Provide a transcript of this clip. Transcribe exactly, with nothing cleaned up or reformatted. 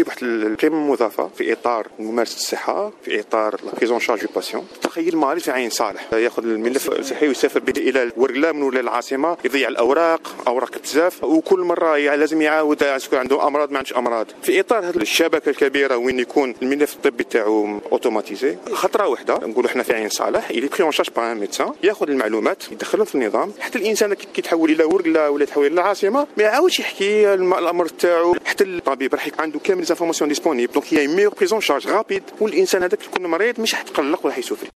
كتجيب واحد القيمه مضافه في اطار ممارسه الصحه، في اطار لا بريزون شارج دو باسيون. تخيل المريض في عين صالح ياخذ الملف الصحي ويسافر به الى ورقله من ولا العاصمه، يضيع الاوراق اوراق بزاف، وكل مره لازم يعاود يكون عنده امراض ما عندوش امراض. في اطار هذه الشبكه الكبيره وين يكون الملف الطبي تاعو اوتوماتيزي، خطره واحده نقولوا احنا في عين صالح اللي بري اون شارج بار ان ميدسان، ياخذ المعلومات يدخلهم في النظام، حتى الانسان كي يتحول الى ورقله ولا يتحول الى العاصمه ما يعاودش يحكي الامر تاعو، حتى الطبيب راح يكون عنده كامل لي انفورماسيون ديسپونيبل، دونك هي ميور بريزون شارج رابيد، والانسان هذاك يكون مريض مش حتقلق ولا حيسوفري.